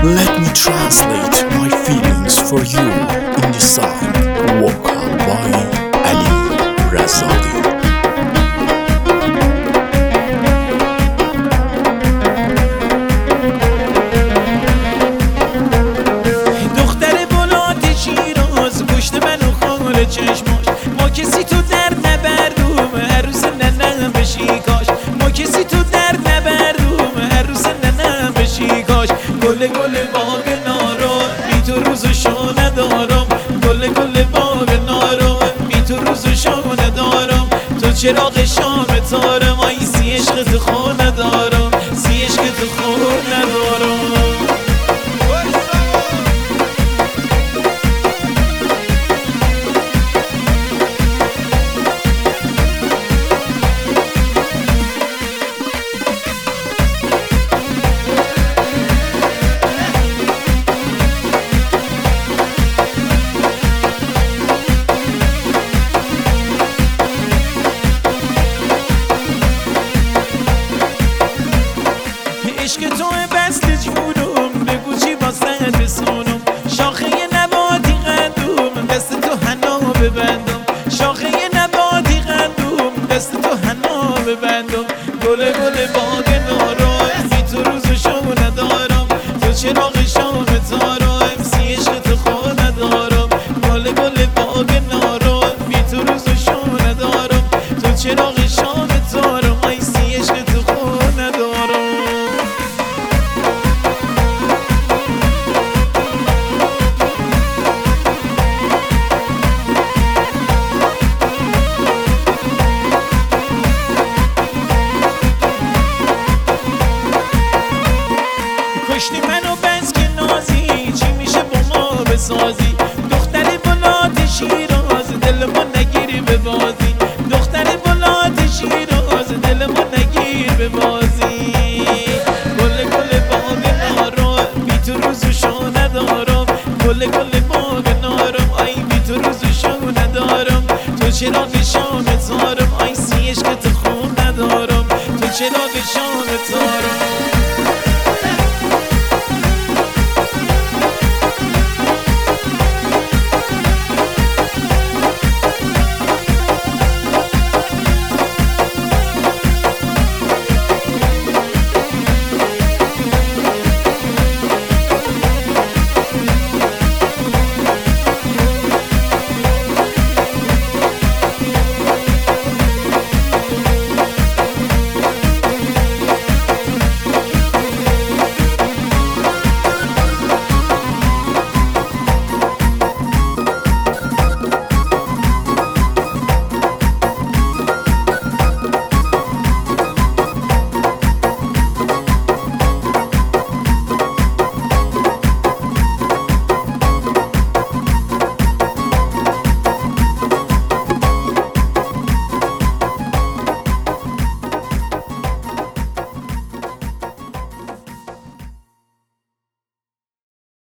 Let me translate my feelings for you in the song vocal by Ali Razali. دختر بلند شیراز گشت منو خال چشماش، ما کسی تو درد نبردوم عروس ننم بشی کاش، ما کسی تو درد نبردوم عروس ننم بشی کاش. گل گل باغ نارو بی تو روز و شو ندارم، گل گل باغ نارو بی تو روز و شو ندارم. تو چراغ شام تارم آی سی عشق تو خو ندارم، سی عشق تو خو ندارم. عشق تو بست جونم بگو چی واسه رسونم، شاخه نباتی قندوم دست تو حنا ببندم، شاخه نباتی قندوم دست تو حنا ببندم. گل گل باغ نارم بی تو روز و شو ندارم، تو چراغ شام تارم سی عشق تو خو ندارم. گل گل باغ نارم بی تو روز و شو ندارم، تو چراغ شام تارم آی سی عشق تو خو ندارم. کشتی منو بس که نازی چی میشه با ما بسازی، دختری بلاد شیراز دل ما نگیری به بازی، دختری بلاد شیراز دل ما نگیر به بازی. گل گل باغ نارم بی تو روز و شو ندارم، گل گل باغ نارم آی بی تو روز و شو ندارم. تو چراغ شام تارم آی سی عشق تو خون ندارم، تو چراغ شام تارم.